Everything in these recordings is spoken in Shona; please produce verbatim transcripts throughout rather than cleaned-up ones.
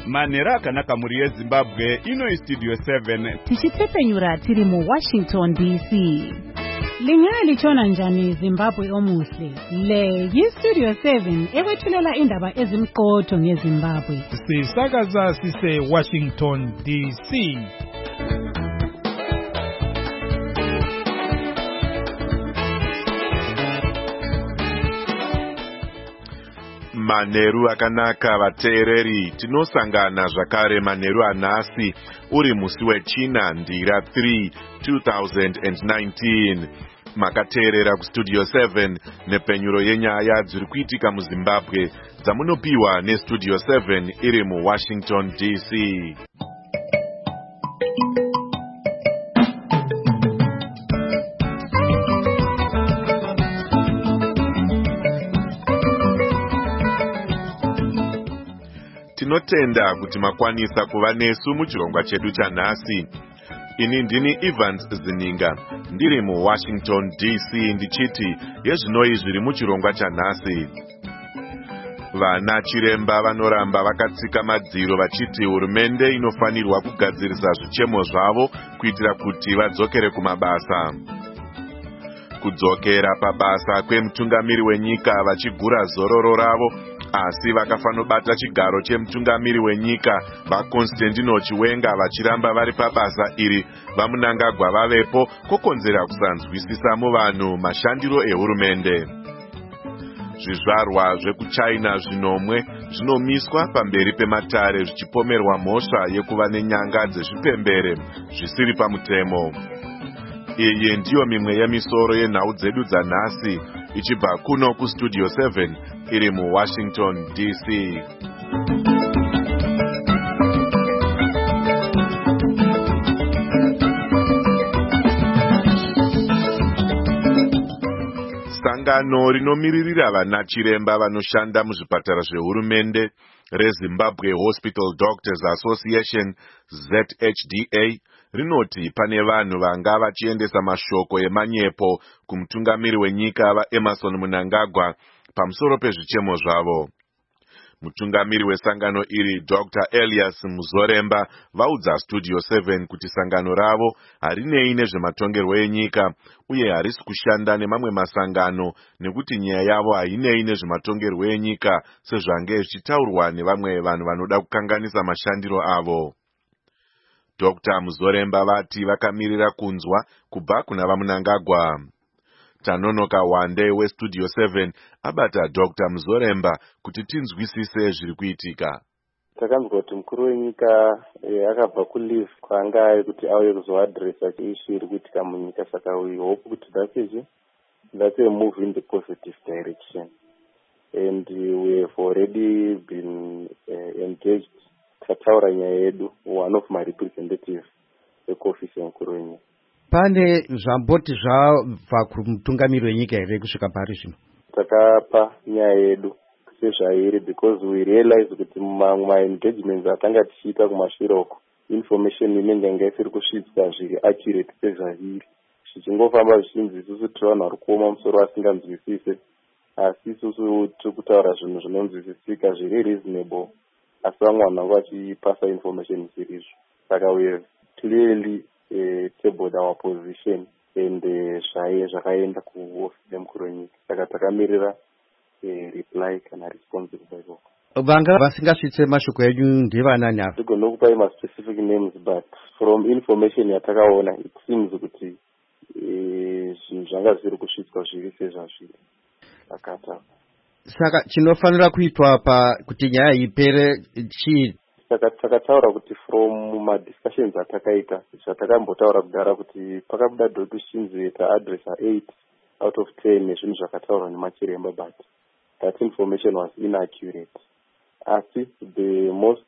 Manhero akanaka muri yeZimbabwe, ino iStudio seven. Tichitepenyura tiri mu Washington D C. Lingali chona njani Zimbabwe omuhle. Le yiStudio seven ewethulela indaba ezimqotho ngeZimbabwe. Sisakaza sise Washington D C. Manheru akanaka vateereri, tinosangana zvakare manheru anhasi uri musi wechina ndira three two thousand nineteen. Makateerera kuStudio seven nepenyuro yenyaya dziri kuitika muZimbabwe dzamunopiwa neStudio seven iri muWashington D C. Tinotenda kuti makwanisa kuva nesu muchirongwa chedu chanhasi. Ini ndini Evans Zininga, ndiri muWashington D C ndichiti yezvinoi zviri muchirongwa chanhasi. Vana chiremba vanoramba vakatsika madziro vachiti hurumende inofanirwa kugadzirisa zvichemo zvavo kuitira kuti vadzokere kumabasa. Kudzokera pabasa kwemutungamiri wenyika vachigura zororo ravo, asi vakafanobata chigaro chemutungamiri wenyika vaConstantino Chiwenga vachiramba vari pabasa iri vaMnangagwa vavepo kokonzera kusanzwisisa muvanhu mashandiro ehurumende. Zvizvarwa zvekuChina zvinomwe zvinomiswa pamberi pematare zvichipomerwa mhosva yekuva nenyanga dzezvipembere zvisiri pamutemo. Iyi ndiyo mimwe yemisoro yenhau dzedu dzanhasi ichibva kuno kuStudio seven iri muWashington D C. Sangano rinomiririra vana chiremba vanoshanda muzvipatara zvehurumende reZimbabwe Hospital Doctors Association Z H D A rinoti pane vanhu vanga vachiendesa mashoko emanyepo kumutungamiri wenyika vaEmmerson Mnangagwa pamusoro pezvichemo zvavo. Mutungamiri wesangano iri Doctor Elias Muzoremba vaudza Studio seven kuti sangano ravo harinei nezvematongerwo enyika uye harisi kushanda nemamwe masangano nekuti nyaya yavo hainei nezvematongerwo enyika sezvange zvichitaurwa nevamwe vanhu vanoda kukanganisa mashandiro avo. Doctor Muzoremba vati vakamirira kunzwa kubva kuna vaMnangagwa. Tanonoka Wande weStudio seven abata Doctor Muzoremba kuti tinzwisise zviri kuitika. Takanzwa kuti mukuru wenyika akabva kuleave kwanga ari kuti auye kuzoadresa ishu iri kuitika munyika, saka we hope kuti that's that's a move in the positive direction, and we have already been uh, engaged. Tataura nyaya yedu, one of my representatives ekuofisi yemukuru wenyika. Pane zvamboti zvabva kumutungamiri wenyika here kusvika pari zvino? Takapa nyaya yedu sezvairi because we realize kuti mamwe engagements atanga tichiita kumashure uko information inenge yanga isiri kusvitswa zviri accurate sezvairi, zvichingofamba zvichinzi isusu tiri vanhu vari kuoma musoro vasinganzwisise, asi isusu tiri kutaura zvinhu zvinonzwisisika zviri reasonable, asi vamwe vanhu vanga vachipasa information isirizvo. Saka we have clearly uh, tabled our position and zvaye uh, zvakaenda kuofisi yemukuru wenyika, saka takamirira uh, reply kana response kubva ikoko. Vanga vasingasvitse mashoko enyu ndevanani ava? Tigona kupai ma-specific names, but from information yatakaona it seems kuti zvinhu uh, zvanga zviri kusvitswa zviri sezvazviri akata. Saka chinofanira kuitwa pa kuti nyaya ipere chii? Saka takataura kuti from madiscussions atakaita zvatakambotaura kudhara kuti pakabuda dhoto shinzi taadresa eight out of ten nezvinhu zvakataurwa nemachiremba, but that information was inaccurate. Asi the most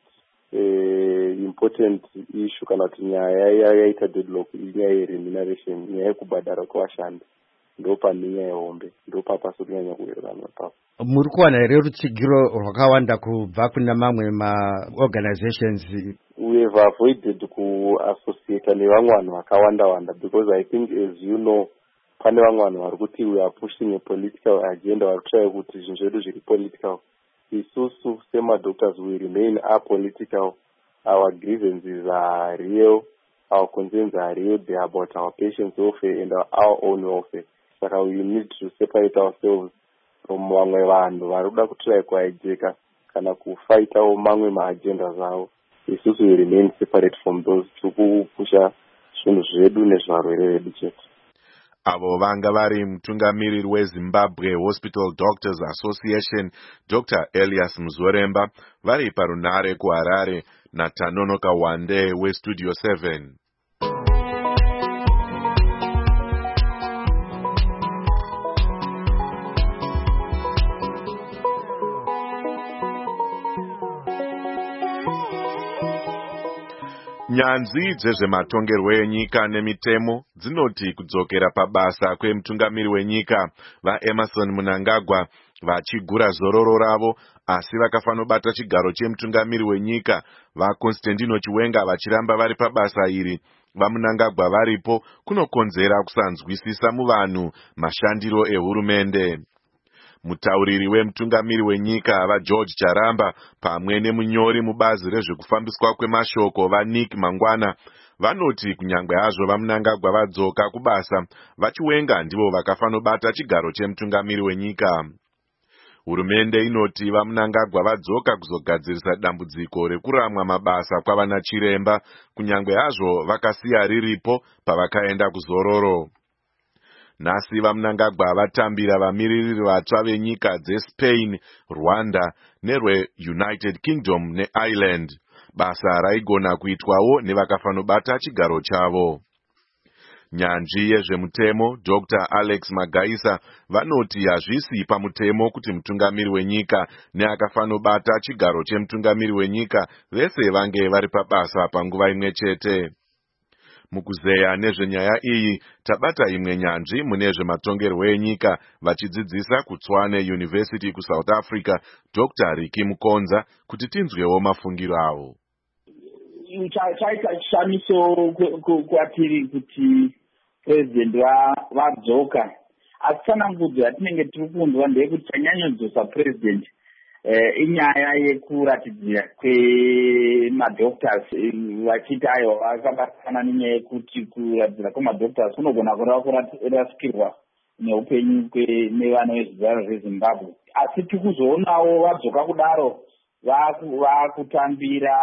uh, important issue kana kuti nyaya yaita deadlock inyaya yeremuneration, nyaya yekubhadhara kwevashandi, ndo pane nyaya yehombe, ndo papasi kunyanya kuwirirana papo. Muri kuwana here rutsigiro rwakawanda kubva kuna mamwe ma-organizations? We have avoided kuassociate nevamwe vanhu vakawanda wanda because I think, as you know, pane vamwe vanhu vari kuti we are pushing a political agenda, vari kutrai kuti zvinhu zvedu zviri political, isusu sema-doctors we remain apolitical. Our grievances are real. Our concerns are real. They are about our patients' welfare and our, our own welfare. Saka we need to separate ourselves from vamwe vanhu varikuda kutry kuajeka kana kufightawo mamwe maagenda zavo. Isusu we remain separate from those tikupusha zvinhu zvedu nezvarwere vedu chete. Avo vanga vari mutungamiriri weZimbabwe Hospital Doctors Association Doctor Elias Muzoremba vari parunare kuHarare naTanono Kawande weStudio seven. Nyanzvi dzezvematongerwo enyika nemitemo dzinoti kudzokera pabasa kwemutungamiri wenyika vaEmerson Mnangagwa vachigura zororo ravo, asi vakafanobata chigaro chemutungamiri wenyika vaConstantino Chiwenga vachiramba vari pabasa iri vaMnangagwa varipo kunokonzera kusanzwisisa muvanhu mashandiro ehurumende. Mutauriri wemutungamiri wenyika vaGeorge Charamba pamwe nemunyori mubazi rezvekufambiswa kwemashoko vaNick Mangwana vanoti kunyangwe hazvo vaMnangagwa vadzoka kubasa, vaChiwenga ndivo vakafanobata chigaro chemutungamiri wenyika. Hurumende inoti vaMnangagwa vadzoka kuzogadzirisa dambudziko rekuramwa mabasa kwavana chiremba, kunyangwe hazvo vakasiya riripo pavakaenda kuzororo. Nhasi vaMnangagwa vatambira vamiririri vatsva venyika dzeSpain, Rwanda nerweUnited Kingdom neIreland, basa raigona kuitwawo nevakafanobata chigaro chavo. Nyanzvi yezvemutemo Doctor Alex Magaisa vanoti hazvisi pamutemo kuti mutungamiri wenyika neakafanobata chigaro chemutungamiri wenyika vese vange vari pabasa panguva imwe chete. Mukuzeya nezvenyaya iyi tabata imwe nyanzvi mune zvematongerwo enyika vachidzidzisa kuTshwane University kuSouth Africa Doctor Ricky Mukonza kuti tinzwewo mafungiro avo. Chaita chishamiso kwatiri kuti president vadzoka, asi tsanangudzo yatinenge tiri kunzwa ndeyekuti chanyanyodzosa president inyaya yekuratidzira kwemadoctors vachiti ayo vakabatana nenyaya yekuti kuratidzira kwemadoctors kunogona kureva kurasikirwa neupenyu nevana vezvizvarwa zveZimbabwe. Asi tiri kuzoonawo vadzoka kudaro vakutambira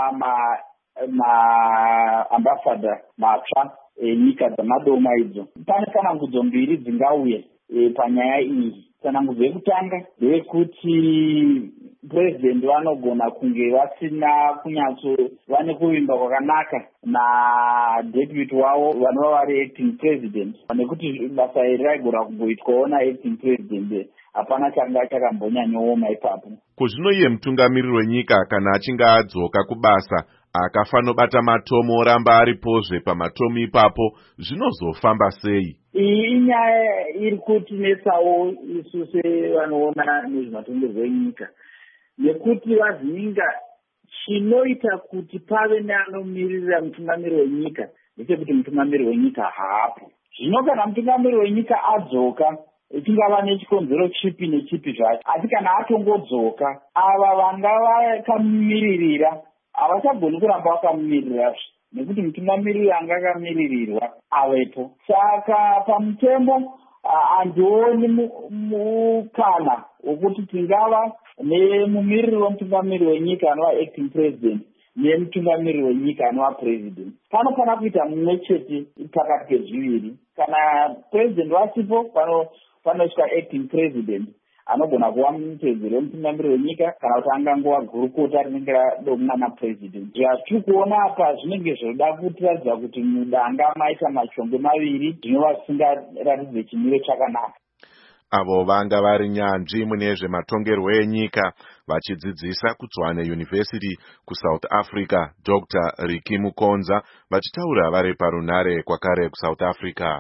maambassador matsva enyika dzamadoma idzo. Pane tsanangudzo mbiri dzingauye panyaya iyi. Tsanangudzo yekutanga ndeyekuti president vanogona kunge vasina kunyatso vane kuvimba kwakanaka nadeputy wavo vanova vari acting president, nekuti basa iri raigona kungoitwawo naacting president, hapana changa chakambonyanyooma ipapo. Kuzvino iye mutungamiriri wenyika kana achinge adzoka kubasa akafanobata matomo oramba aripozve pamatomo ipapo, zvinozofamba sei? Iyi inyaya iri kutinetsawo isu sevanoona nezvematongerwo enyika, nekuti vazvinga chinoita kuti pave neanomiririra mutungamiri wenyika ndechekuti mutungamiri wenyika haapo. Zvino kana mutungamiri wenyika adzoka, chingava nechikonzero chipi nechipi zvacho, asi kana atongodzoka, ava vanga vakamiririra havachagoni kuramba vakamumiririra, nekuti mutungamiriri anga akamiririrwa avepo. Saka pamutemo handioni mukana wekuti tingava nemumiriri wemutungamiriri wenyika anova acting president nemutungamiriri wenyika anova president. Panofana kuita mumwe chete pakati pezviviri. Kana president vasipo, panoiswa acting president anogona kuva mutedzeri wemutungamiriri wenyika kana kuti angangova gurukota rinenge radomuna president. Zvatiri kuona apa zvinenge zvoda kutiradza kuti mudanga maita machongwe maviri zvinova zvisingaratidze chimiro chakanaka. Avo vanga vari nyanzvi mune zvematongerwo enyika vachidzidzisa kuTshwane University kuSouth Africa Doctor Ricky Mukonza vachitaura vari parunare kwakare kuSouth Africa.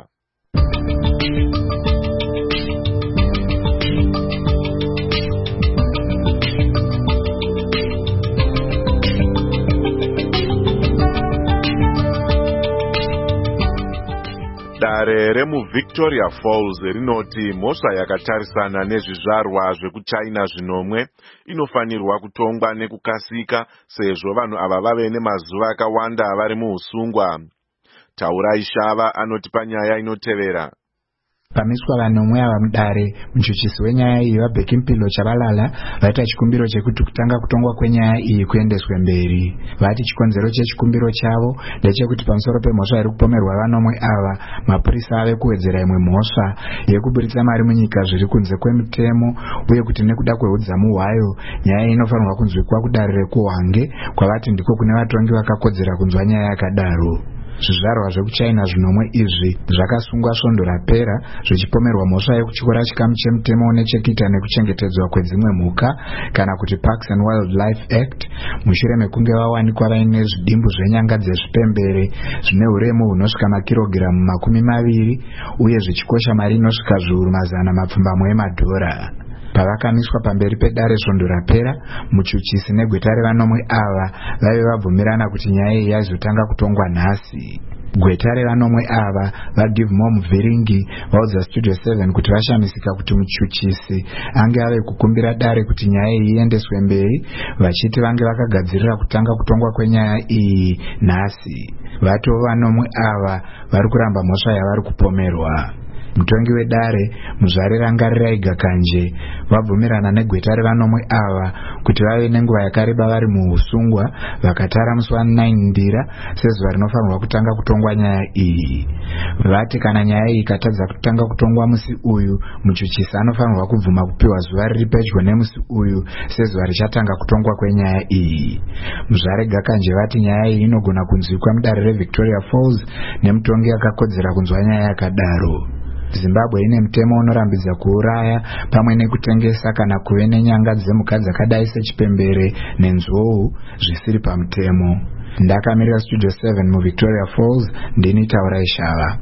Dare remuVictoria Falls rinoti mhosva yakatarisana nezvizvarwa zvekuchina zvinomwe inofanirwa kutongwa nekukasika sezvo vanhu ava vave nemazuva akawanda vari muusungwa. Taurai Shava anoti panyaya inotevera. Pamiswa vanomwe ava mudare muchuchisi wenyaya iyi vaBhekimphilo Chabalala vaita chikumbiro chekuti kutanga kutongwa kwenyaya iyi kuendeswe mberi. Vati chikonzero chechikumbiro chavo ndechekuti pamusoro pemhosva iri kupomerwa vanomwe ava mapurisa ave kuwedzera imwe mhosva yekuburitsa mari munyika zviri kunze kwemutemo uye kuti nekuda kweudzamu hwayo nyaya inofanirwa kunzwikwa kudare rekuHwange kwavati ndiko kune vatongi vakakodzera kunzwa nyaya yakadaro. Zvizvarwa zvekuchina zvinomwe izvi zvakasungwa svondo rapera zvichipomerwa mhosva yekutyora chikamu chemutemo nechekuita nekuchengetedzwa kwedzimwe mhuka kana kuti Parks and Wildlife Act mushure mekunge vawanikwa vaine zvidimbu zvenyanga dzezvipembere zvine uremu hunosvika makirogiramu makumi maviri uye zvichikosha mari inosvika zviuru mazana mapfumbamwe emadhora. Pavakamiswa pamberi pedare svondo rapera, muchuchisi negweta revanomwe ava vaive vabvumirana kuti nyaya iyi yaizotanga kutongwa nhasi. Gweta revanomwe ava vaGive More Muvhiringi vaudza Studio seven kuti vashamisika kuti muchuchisi ange ave kukumbira dare kuti nyaya iyi iendeswe mberi vachiti vange vakagadzirira kutanga kutongwa kwenyaya iyi nhasi. Vatoo vanomwe ava vari kuramba mhosva yavari kupomerwa. Mutongi wedare muzvare Rangarira Igakanje vabvumirana negweta revanomwe ava kuti vave nenguva yakareba vari muusungwa vakatara musi wa nine Ndira sezuva rinofanirwa kutanga kutongwa nyaya iyi. Vati kana nyaya iyi ikatadza kutanga kutongwa musi uyu muchuchisi anofanirwa kubvuma kupiwa zuva riri pedyo nemusi uyu sezuva richatanga kutongwa kwenyaya iyi. Muzvare Gakanje vati nyaya iyi inogona kunzwikwa mudare reVictoria Falls nemutongi akakodzera kunzwa nyaya yakadaro. Zimbabwe ine mutemo unorambidza kuuraya pamwe nekutengesa kana kuve nenyanga dzemhuka dzakadai sechipembere nenzou zvisiri pamutemo. Ndakamirira Studio seven muVictoria Falls, ndini Taurai Shava.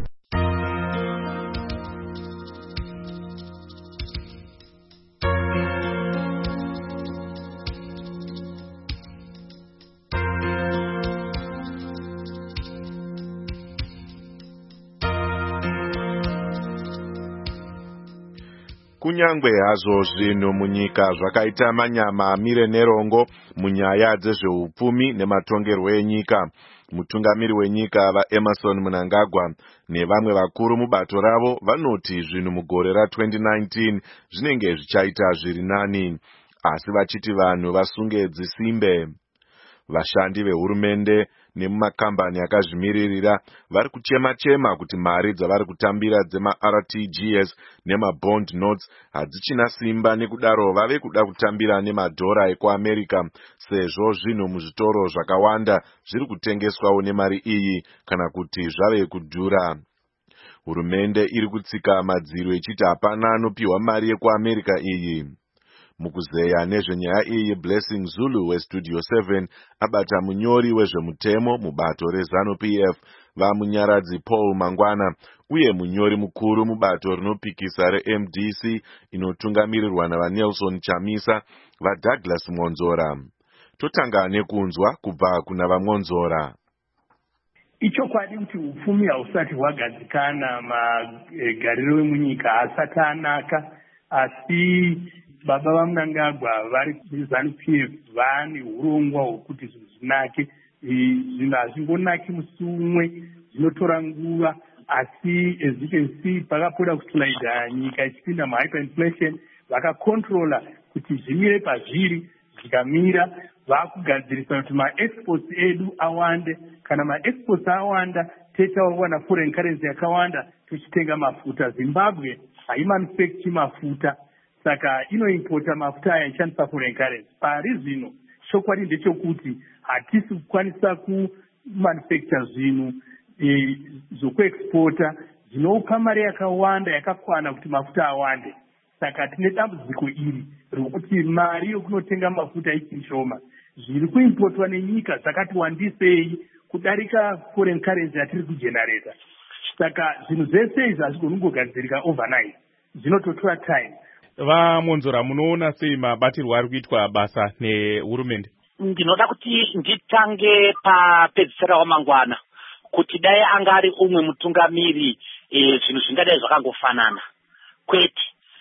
Kunyangwe hazvo zvinhu munyika zvakaita manyama amire nerongo munyaya dzezveupfumi nematongerwo enyika, mutungamiri wenyika vaEmerson Mnangagwa nevamwe vakuru mubato ravo vanoti zvinhu mugore ra twenty nineteen zvinenge zvichaita zviri nani, asi vachiti vanhu vasunge dzisimbe. Vashandi vehurumende nemumakambani akazvimiririra vari kuchema-chema kuti mari dzavari kutambira dzema-R T G S nema-bond notes hadzichina simba, nekudaro vave kuda kutambira nemadhora ekuAmerica sezvo zvinhu muzvitoro zvakawanda zviri kutengeswawo nemari iyi kana kuti zvave kudhura. Hurumende iri kutsika madziro ichiti hapana anopiwa mari yekuAmerica iyi. Mukuzeya nezvenyaya iyi Blessing Zulu weStudio seven abata munyori wezvemutemo mubato reZanu P F vamunyaradzi Paul Mangwana uye munyori mukuru mubato rinopikisa reM D C inotungamirirwa navaNelson Chamisa vaDouglas Mwonzora. Totanga nekunzwa kubva kuna vaMwonzora. Ichokwadi kuti upfumi hausati hwagadzikana, magariro emunyika asati anaka, asi baba vaMnangagwa vari kuZanu P F vane urongwa hwokuti zvinhu zvinake. Zvinhu hazvingonaki musi umwe, zvinotora nguva, asi as you can see pakapoda kuslaida nyika ichipinda muhyperinflation vakakontrola kuti zvimire pazviri, zvikamira vakugadzirisa kuti maexports edu awande. Kana maexports awanda tetawana foreign currency yakawanda tuchitenga mafuta. Zimbabwe haimanufacture mafuta, saka inoimporta mafuta aya ichandisa foreign currency. Pari zvino chokwadi ndechekuti hatisi kukwanisa kumanufacture zvinhu e, zvokuexporta zvinopa mari yakawanda yakakwana kuti mafuta awande. Saka tine dambudziko iri rokuti mari yokunotenga mafuta ichiri shoma. Zviri kuimportwa nenyika zvakati wandisei kudarika foreign currency yatiri kugenerata. Saka zvinhu zvese izvi hazvigoni kungogadzirika overnight, zvinototora time. VaMwonzora, munoona sei mabatirwo ari kuitwa basa nehurumende? Ndinoda kuti nditange papedzisira wamangwana kuti dai angari umwe mutungamiri eh zvinhu zvingadai zvakangofanana kwete.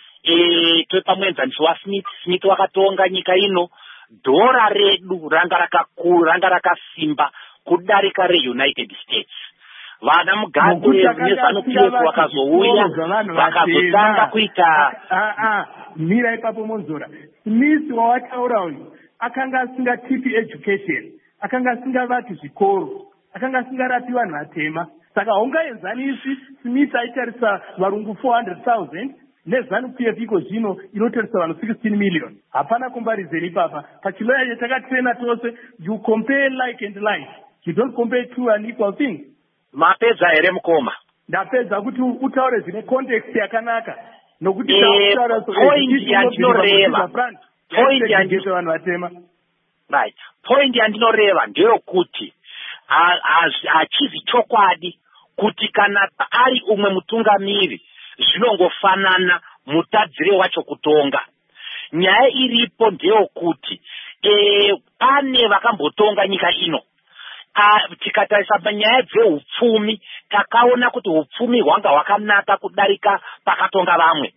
Eh topamwenzaniso waSmith Smith wakatonga nyika ino, dhora redu ranga rakakura ranga rakasimba kudarika reUnited States. Vana Mugabe nezano P F wakazouya vakazotanga kuita ah ah mira ipapo Monzora. Smith wawataura uyu akanga asingatipi education, akanga asingavati zvikoro, akanga asingarapi vanhu vatema. Saka haungaenzanisi Smith aitarisa varungu four hundred thousand nezanu P F iko zvino inotarisa vanhu sixteen million. Hapana comparison ipapa. Pachiloya yatakatrena tose, you compare like and like. You don't compare two unequal things. Mapedza here mukoma. Ndapedza kuti utaure zvine context yakanaka. Nokuti tautaura point yandinoreva. Point yandinoreva vanhu vatema. Right. Point yandinoreva ndeyokuti hachizi chokwadi kuti kana ari umwe mutungamiri zvinongofanana mutadzire wacho kutonga. Nyaya iripo ndeyokuti eh pane vakambotonga nyika ino. Uh, tikatarisa panyaya dzeupfumi takaona kuti upfumi hwanga hwakanaka kudarika pakatonga vamwe.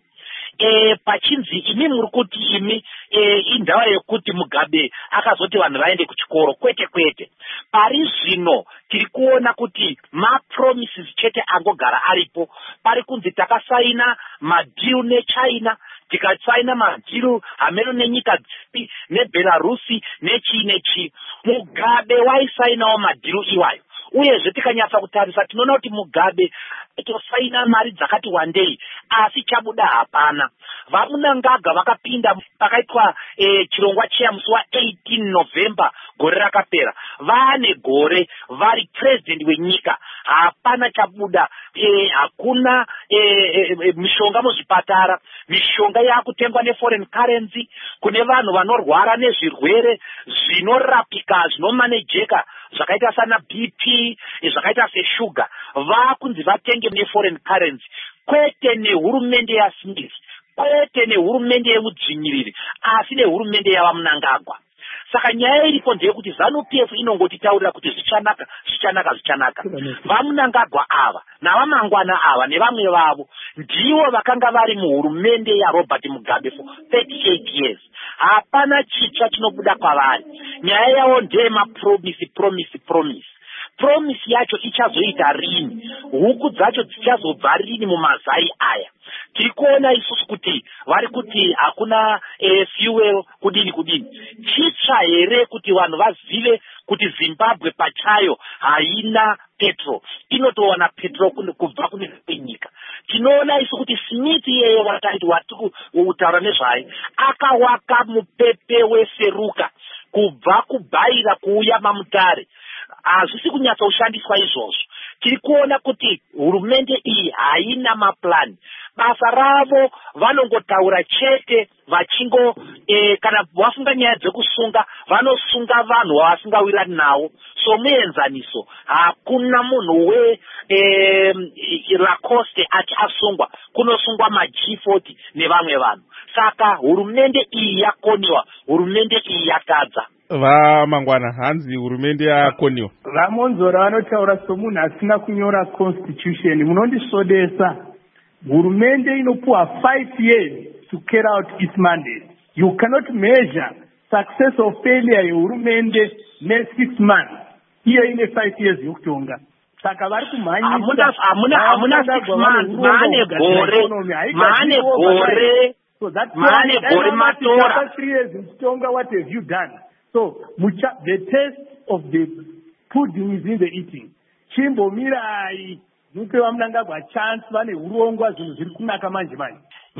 E, pachinzi imi muri kuti imi e, indava yekuti Mugabe akazoti vanhu vaende kuchikoro kwete kwete. Pari zvino tiri kuona kuti mapromises chete angogara aripo. Pari kunzi takasaina madhiru neChina, tikasaina madhiru hameno nenyika dzipi neBelarusi nechi nechi. Mugabe waisainawo madhiru iwayo. Uyezve tikanyatsa kutarisa tinoona kuti Mugabe tosaina mari dzakati wandei asi chabuda hapana. Vamunangaga vakapinda pakaitwa eh, chirongwa cheya musi wa eighteen November gore rakapera. Vane gore vari president wenyika hapana chabuda. Eh, hakuna eh, eh, mishonga muzvipatara, mishonga yakutengwa neforeign currency. Kune vanhu vanorwara nezvirwere zvinorapika zvinomanejeka zvakaita sana B P, zvakaita seshuga, vakunzi vatenge neforeign currency. Kwete nehurumende yaSmith, kwete nehurumende yemudzvinyiriri, asi nehurumende yavamunangagwa. Saka nyaya iripo ndeyekuti zanu P F inongotitaurira kuti zvichanaka zvichanaka zvichanaka. Vamunangagwa ava navamangwana ava nevamwe vavo ndivo vakanga vari muhurumende yaRobert Mugabe for thirty-eight years. Hapana chitsva chinobuda kwavari. Nyaya yavo ndeyemapromise promise promise. Promise yacho ichazoita rini? Huku dzacho dzichazobva rini mumazai aya? Tiri kuona isusu kuti vari kuti hakuna eh, fuel kudini kudini. Chitsva here kuti vanhu vazive kuti Zimbabwe pachayo haina petro, inotowana petro kubva kune nyika. Tinoona isu kuti Smith yeye wataiti wati kutaura nezvaye akawaka mupepe weseruka kubva kuBhaira kuuya Mamutare. Hazvisi kunyatsa kushandiswa izvozvo. Tiri kuona kuti hurumende iyi haina maplan. Basa ravo vanongotaura chete vachingo eh, kana vafunga nyaya dzekusunga vanosunga vanhu vavasingawirani nawo. So muenzaniso hakuna munhu we eh, Lacoste ati asungwa, kunosungwa ma G forty nevamwe vanhu. Saka hurumende iyi yakoniwa, hurumende iyi yatadza. Vamangwana hanzi hurumende yakoniwa. Vamonzora vanotaura somunhu asina kunyora constitution. Munondisodesa. Hurumende inopuwa five years to carry out its mandate. You cannot measure success or failure yehurumende ne six months. Iyo ine five years yokutonga. Saka vari kumhanyisa. Hamuna hamuna hamuna six months. Maane gore. Maane gore. So that's Maane gore matora. After three years in Tonga, what have you done? So mucha, the taste of the pudding is in the eating. Chimbo mirai. Nupe vamunangagwa chance vane urongwa zvinhu zviri kunaka manje manje.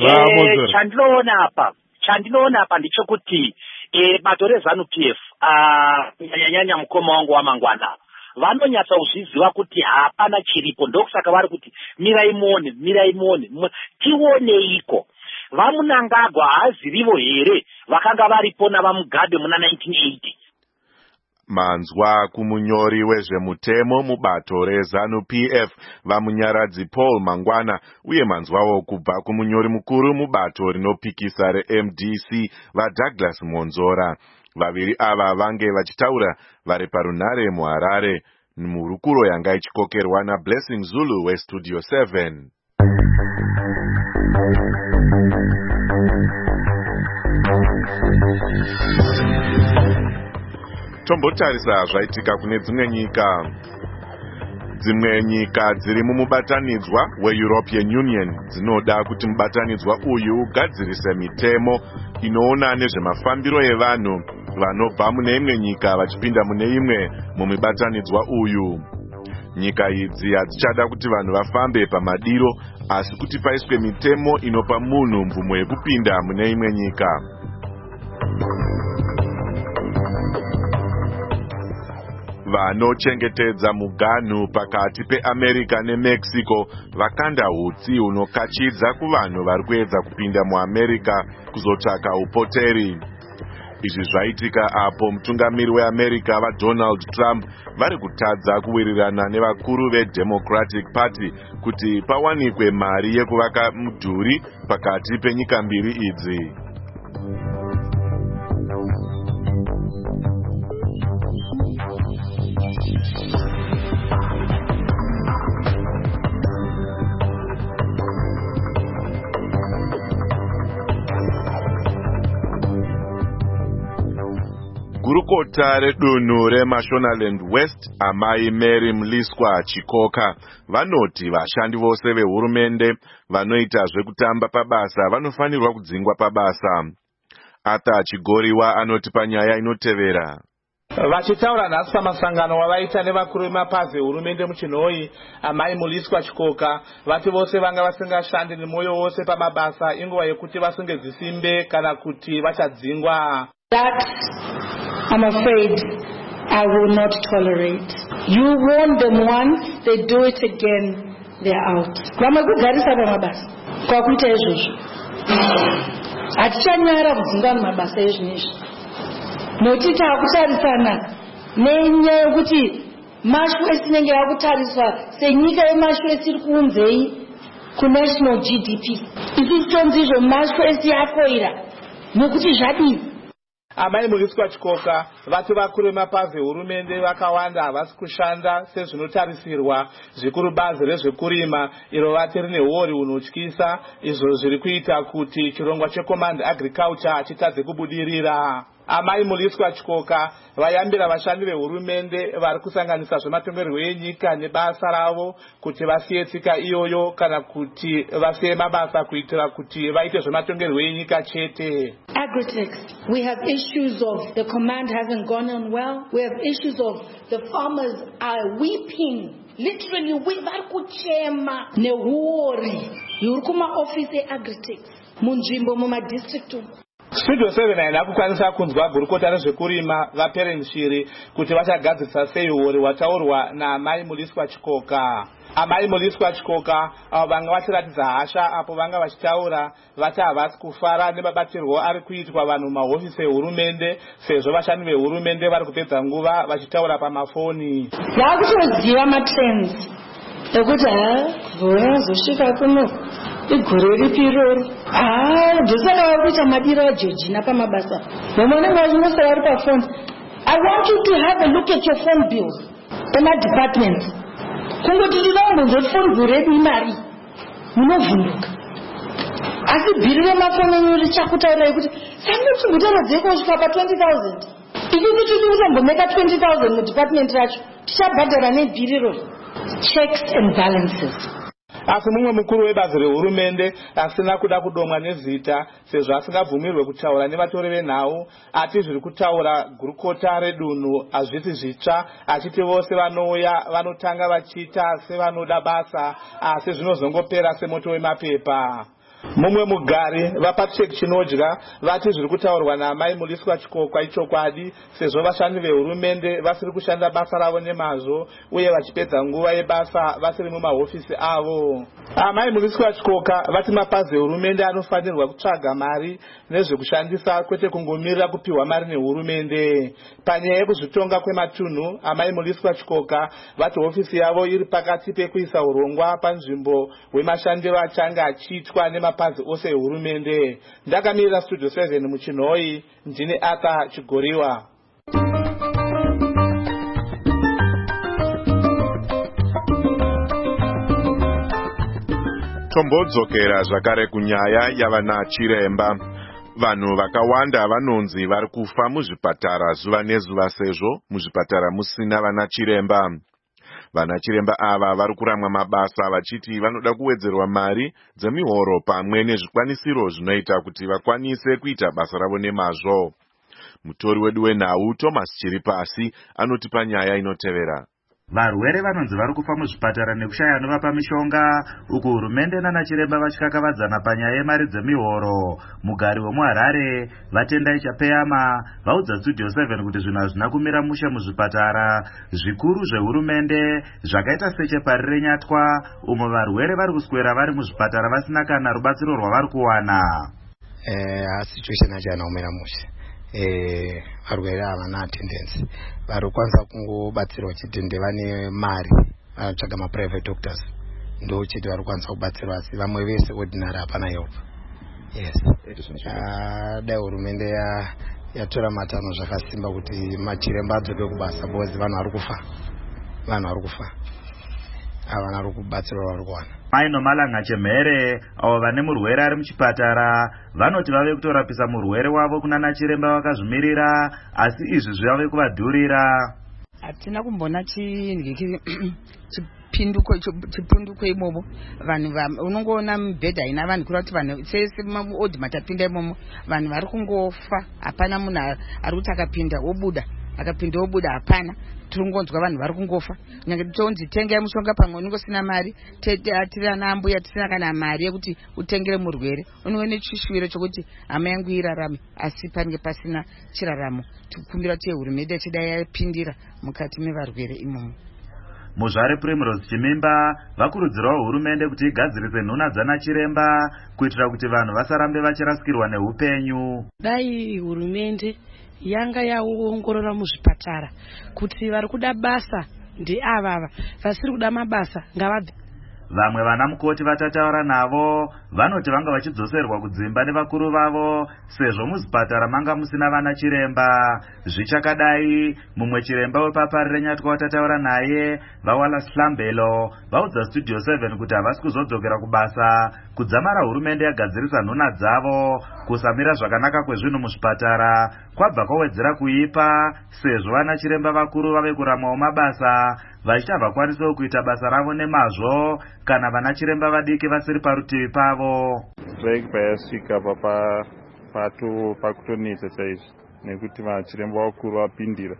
Eh, chandinoona apa, chandinoona apa ndichokuti eh bato rezanu P F ah nyanya mukoma wangu wamangwana vanonyatsa kuzviziva kuti hapana chiripo, ndokusaka vari kuti mirai muone mirai muone tioneiko. Vamunangagwa hazivivo here vakanga varipo navaMugabe muna nineteen eighty. Manzwa kumunyori wezvemutemo mubato rezanu P F vamunyaradzi Paul Mangwana uye manzwawo kubva kumunyori mukuru mubato rinopikisa reM D C vaDouglas Monzora. Vaviri ava vange vachitaura vari parunhare muHarare. murukuro yanga ichikokerwa naBlessing Zulu weStudio seven. Tombotarisa zvaitika kune dzimwe nyika. Dzimwe nyika dziri mumubatanidzwa weEuropean Union dzinoda kuti mubatanidzwa uyu ugadzirise mitemo inoona nezvemafambiro evanhu vanobva mune imwe nyika vachipinda mune imwe mumubatanidzwa uyu. Nyika idzi hadzichada kuti vanhu vafambe pamadiro, asi kuti paiswe mitemo inopa munhu mvumo yekupinda mune imwe nyika. Vanochengetedza muganhu pakati peAmerica neMexico vakanda hutsi hunokachidza kuvanhu vari kuedza kupinda muAmerica kuzotsvaka upoteri. Izvi zvaitika apo mutungamiri weAmerica vaDonald Trump vari kutadza kuwirirana nevakuru veDemocratic Party kuti pawanikwe mari yekuvaka mudhuri pakati penyika mbiri idzi. Gurukota redunhu reMashonaland West, amai Mary Mliswa Chikoka, vanoti vashandi vose vehurumende vanoita zvekutamba pabasa vanofanirwa kudzingwa pabasa. Arthur Chigoriwa anoti panyaya inotevera. Vachitaura nhasi pamasangano wavaita nevakuru vemapazi ehurumende muchinhoi, amai Mliswa Chikoka vati vose vanga vasingashandi nemwoyo wose pamabasa inguva yekuti vasunge zisimbe kana kuti vachadzingwa. That, I'm afraid, I will not tolerate. You warn them once, they do it again, they're out. Vama kugarisa pamabasa kwa kuita izvozvo. Hatichanyara kudzingwa mumabasa ezvinezvi. Nokuti takutarisana nenyaya yokuti mashwesi inenge yakutariswa senyika yemashwesi iri kuunzei kunational G D P. Isi titonzi izvo mashwesi yafoira nokuti zvadii. Amai Mliswa Chikoka vati vakuru vemapazi ehurumende vakawanda havasi kushanda sezvinotarisirwa, zvikuru bazi rezvekurima iro vati rine huori hunotyisa, izvo zviri kuita kuti chirongwa cheCommand Agriculture chitadze kubudirira. Amai Mliswa Chikoka vayambira vashandi vehurumende vari kusanganisa zvematongerwo enyika nebasa ravo kuti vasiye tsika iyoyo kana kuti vasiye mabasa kuitira kuti vaite zvematongerwo enyika chete. Agritech, we have issues of the command hasn't gone on well. We have issues of the farmers are weeping. Literally, we vari kuchema nehuori yuri kumaofisi eAgritech munzvimbo mumadistrict. Studio seven haina kukwanisa kunzwa gurukota rezvekurima vaPerenshiri kuti vachagadzirisa sei huori hwataurwa naamai Mliswa Chikoka. Amai Mliswa Chikoka avo vanga vachiratidza hasha apo vanga vachitaura vati havasi kufara nemabatirwo ari kuitwa vanhu mumahofisi ehurumende sezvo vashandi vehurumende vari kupedza nguva vachitaura pamafoni. Vakutoziva matrends ekuti ha vora zosvika kuno igore ripi iroro. Ah, ndosaka vari kuita madiro aJeorgina pamabasa. Vamwe vanenge vari pafoni. I want you to have a look at your phone bills emadepartment. Kungoti ndinongonzoti phone bill redu imari munovhunduka. Asi bhiri remafoni enyu richakutaurirai kuti sandoti ngutaro dzeko kusvika pa-twenty thousand. Ivi kuti tikutombomeka twenty thousand mudepartment racho tichabhadhara nebhiri iroro. Checks and balances. Asi mumwe mukuru webazi rehurumende asina kuda kudomwa nezita sezvo asingabvumirwe kutaura nevatori venhau ati zviri kutaura gurukota redunhu hazvisi zvitsva, achiti vose vanouya vanotanga vachiita sevanoda basa asi zvinozongopera semoto wemapepa. Mumwe mugari vaPatrick Chinodya vati zviri kutaurwa naamai Mliswa Chikoka ichokwadi sezvo vashandi vehurumende vasiri kushanda basa ravo nemazvo uye vachipedza nguva yebasa vasiri mumahofisi avo. Amai Mliswa Chikoka vati mapazi ehurumende anofanirwa kutsvaga mari nezvekushandisa kwete kungomirira kupiwa mari nehurumende. Panyaya yekuzvitonga kwematunhu, amai Mliswa Chikoka vati hofisi yavo iri pakati pekuisa urongwa panzvimbo hwemashandiro achanga achiitwa nemapazi ose ehurumende. Ndakamirira Studio seven muchinhoi, ndini Arthur Chigoriwa. Tombodzokera zvakare kunyaya yavana chiremba. Vanhu vakawanda vanonzi vari kufa muzvipatara zuva nezuva sezvo muzvipatara musina vana chiremba. Vana chiremba ava vari kuramwa mabasa vachiti vanoda kuwedzerwa mari dzemihoro pamwe nezvikwanisiro zvinoita kuti vakwanise kuita basa ravo nemazvo. Mutori wedu wenhau Thomas Chiripasi anotipa nyaya inotevera. Varwere vanonzi vari kufa muzvipatara nekushaya anovapa mishonga, uku hurumende nanachiremba vachikakavadzana panyaya yemari dzemihoro. Mugari wemuHarare Vatendai Chapeyama vaudza Studio seven kuti zvinhu hazvina kumira mushe muzvipatara zvikuru zvehurumende zvakaita seChepari reNyatwa, umo varwere vari kuswera vari muzvipatara vasina kana rubatsiro rwavari kuwana. Eh, situation haina kumira mushe. Eh, varwere havana attendance. Vari kwanza kungobatsirwa chitende vane mari vatsvaga maprivate doctors ndo chete vari kwanza kubatsirwa, asi vamwe vese ordinary hapana help. Yes. Ah, dai hurumende yatora matano zvakasimba kuti machiremba adzoke kubasa, because vanhu vari kufa. Vanhu vari kufa. Havana vari kubatsirwa vari kuwana. Maino Malanga Chemere avo vane murwere ari muchipatara vanoti vave kutorapisa murwere wavo kunana chiremba vakazvimirira, asi izvi zvave kuvadhurira. Hatina kumbona chinhu chipinduko chipunduko imomo. Vanhu unongoona mibhedha haina vanhu kurati vanhu sese maodhi matapinda imomo vanhu vari kungofa. Hapana munhu ari kuti akapinda obuda akapinda obuda, hapana. Turungonzwa vanhu vari kungofa. Nyange tonzi tengai mushonga pamwe unongosina mari, tete atira nambuya tisina kana mari yekuti utengere murwere. Unoone chishwiro chokuti hama yangu irarame, asi pange pasina chiraramo. Tikumbira kuti hurumende chidai yapindira mukati mevarwere imomo. Muzvare Primrose Chimimba vakurudzirawo hurumende kuti igadzirise nhuna dzana chiremba kuitira kuti vanhu vasarambe vachirasikirwa neupenyu. Dai hurumende yanga yaongorora muzvipatara kuti vari kuda basa ndeavava, vasiri kuda mabasa ngavabve. Vamwe vana mukoti vatataura navo vanoti vanga vachidzoserwa kudzimba nevakuru vavo sezvo muzvipatara manga musina vana chiremba. Zvichakadai, mumwe chiremba wepapari reNyatwa watataura naye Vawala Slambelo vaudza Studio seven kuti havasi kuzodzokera kubasa kudzamara hurumende yagadzirisa nhuna dzavo. Kusamira zvakanaka kwezvinhu muzvipatara kwabva kwawedzera kuipa sezvo vana chiremba vakuru vave kuramwawo mabasa vachita vakwanisawo kuita basa ravo nemazvo kana vana chiremba vadiki vasiri parutivi pavo. Strike payasvika papa pato pakutonetsa chaizvo nekuti vachiremba vakuru vapindira.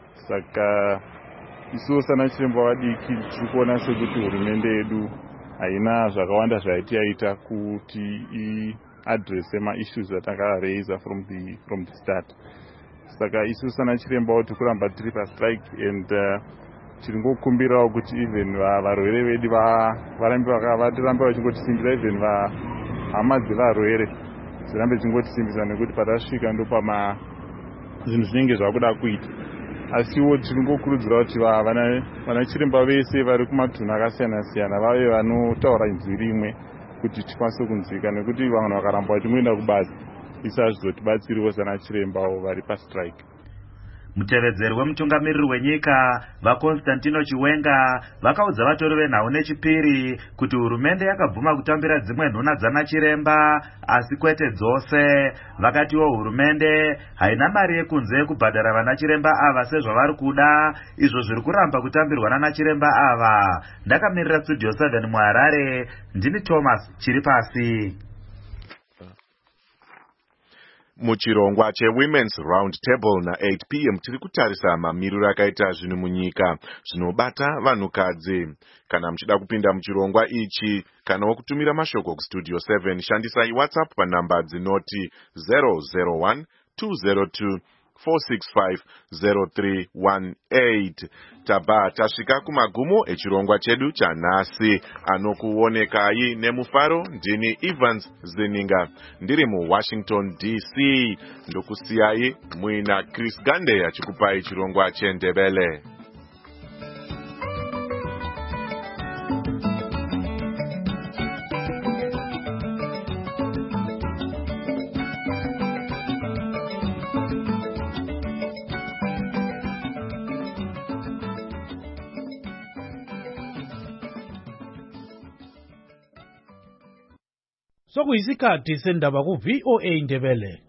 Saka isuwo sana chiremba vadiki tiri kuona sekuti hurumende yedu haina zvakawanda zvaiti yaita kuti i address ma-issues atanga raise from the from the start. Saka isuwo sana chiremba tiri kuramba tiri pa strike and uh, tiri ngokumbirawo kuti even varwere vedu varambe varambe vachingotisimbisa, even hama dzevarwere dzirambe dzingotisimbisa nekuti patasvika ndo pama zvinhu zvinenge zvakuda kuita. Asiwo tiri ngokurudzira kuti vana chiremba vese vari kumatunhu akasiyana siyana vave vanotaura inzwi rimwe kuti tikwanise kunzwika, nekuti vanhu vakaramba vachingoenda kubasa isu hazvizotibatsiriwo sana chirembawo vari pastrike. Mutevedzeri wemutungamiriri wenyika vaConstantino Chiwenga vakaudza vatori venhau nechipiri kuti hurumende yakabvuma kutambira dzimwe nhuna dzana chiremba asi kwete dzose. Vakatiwo hurumende haina mari yekunze yekubhadhara vana chiremba ava sezvavari kuda, izvo zviri kuramba kutambirwa nana chiremba ava. Ndakamirira Studio seven muHarare, ndini Thomas Chiripasi. Muchirongwa cheWomen's Round Table na eight p m tiri kutarisa mamiriro akaita zvinhu munyika zvinobata vanhukadzi. Kana muchida kupinda muchirongwa ichi kana wokutumira mashoko kuStudio seven shandisai WhatsApp panhamba dzinoti zero zero one two zero two four six five zero three one eight. Tabva tasvika kumagumo echirongwa chedu chanhasi. Anokuonekai nemufaro ndini Evans Zeninga ndiri muWashington D C. Ndokusiyai muina Chris Gande achikupai chirongwa cheNdebele. sokuyisikhathi sendaba ku-V O A Ndebele.